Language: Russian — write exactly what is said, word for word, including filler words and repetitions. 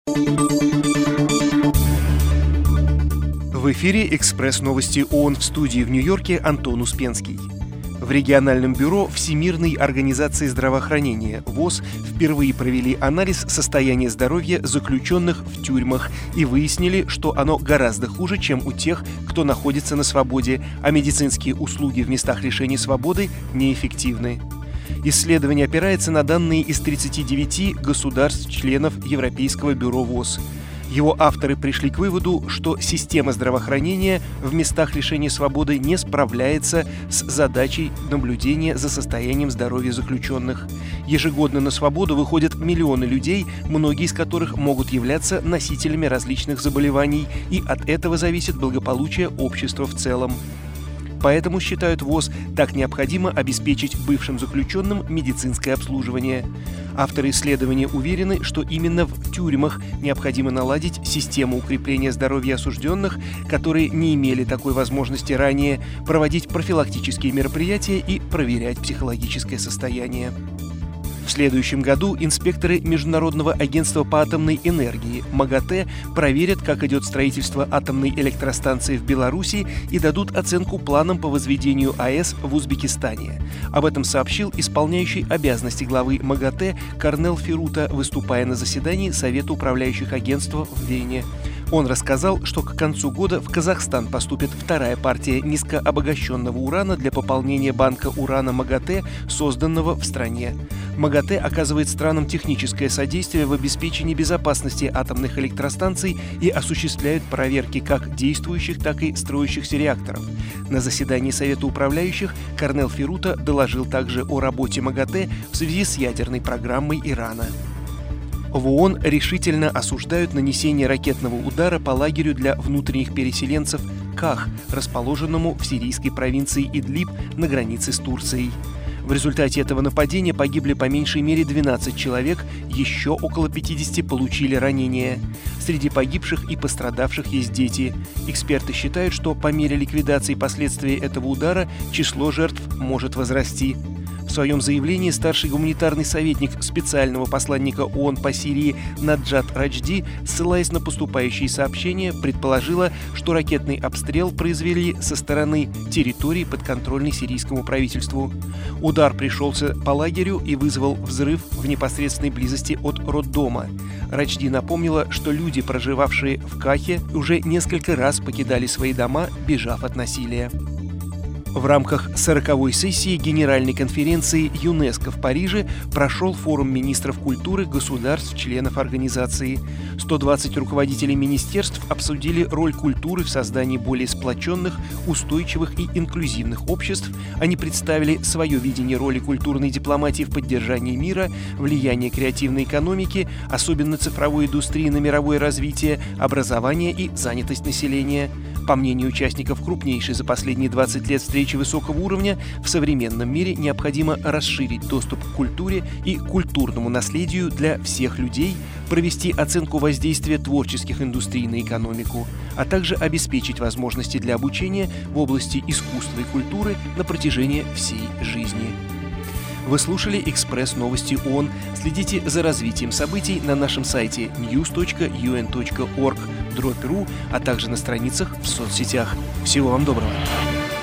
В эфире «Экспресс-новости ООН», в студии в Нью-Йорке Антон Успенский. В региональном бюро Всемирной организации здравоохранения ВОЗ впервые провели анализ состояния здоровья заключенных в тюрьмах и выяснили, что оно гораздо хуже, чем у тех, кто находится на свободе, а медицинские услуги в местах лишения свободы неэффективны. Исследование опирается на данные из тридцати девяти государств-членов Европейского бюро ВОЗ. Его авторы пришли к выводу, что система здравоохранения в местах лишения свободы не справляется с задачей наблюдения за состоянием здоровья заключенных. Ежегодно на свободу выходят миллионы людей, многие из которых могут являться носителями различных заболеваний, и от этого зависит благополучие общества в целом. Поэтому, считают ВОЗ, так необходимо обеспечить бывшим заключенным медицинское обслуживание. Авторы исследования уверены, что именно в тюрьмах необходимо наладить систему укрепления здоровья осужденных, которые не имели такой возможности ранее, проводить профилактические мероприятия и проверять психологическое состояние. В следующем году инспекторы Международного агентства по атомной энергии МАГАТЭ проверят, как идет строительство атомной электростанции в Беларуси и дадут оценку планам по возведению АЭС в Узбекистане. Об этом сообщил исполняющий обязанности главы МАГАТЭ Корнел Фирута, выступая на заседании Совета управляющих агентств в Вене. Он рассказал, что к концу года в Казахстан поступит вторая партия низкообогащенного урана для пополнения банка урана МАГАТЭ, созданного в стране. МАГАТЭ оказывает странам техническое содействие в обеспечении безопасности атомных электростанций и осуществляет проверки как действующих, так и строящихся реакторов. На заседании Совета управляющих Корнел Фирута доложил также о работе МАГАТЭ в связи с ядерной программой Ирана. В ООН решительно осуждают нанесение ракетного удара по лагерю для внутренних переселенцев Ках, расположенному в сирийской провинции Идлиб на границе с Турцией. В результате этого нападения погибли по меньшей мере двенадцать человек, еще около пятидесяти получили ранения. Среди погибших и пострадавших есть дети. Эксперты считают, что по мере ликвидации последствий этого удара число жертв может возрасти. В своем заявлении старший гуманитарный советник специального посланника ООН по Сирии Наджат Раджди, ссылаясь на поступающие сообщения, предположила, что ракетный обстрел произвели со стороны территории, подконтрольной сирийскому правительству. Удар пришелся по лагерю и вызвал взрыв в непосредственной близости от роддома. Раджди напомнила, что люди, проживавшие в Кахе, уже несколько раз покидали свои дома, бежав от насилия. В рамках сороковой сессии Генеральной конференции ЮНЕСКО в Париже прошел форум министров культуры государств-членов организации. сто двадцать руководителей министерств обсудили роль культуры в создании более сплоченных, устойчивых и инклюзивных обществ. Они представили свое видение роли культурной дипломатии в поддержании мира, влияние креативной экономики, особенно цифровой индустрии на мировое развитие, образование и занятость населения. По мнению участников крупнейшей за последние двадцать лет встречи высокого уровня, в современном мире необходимо расширить доступ к культуре и культурному наследию для всех людей, провести оценку воздействия творческих индустрий на экономику, а также обеспечить возможности для обучения в области искусства и культуры на протяжении всей жизни. Вы слушали «Экспресс-новости ООН». Следите за развитием событий на нашем сайте ньюс точка ю эн точка орг дробь ру, а также на страницах в соцсетях. Всего вам доброго!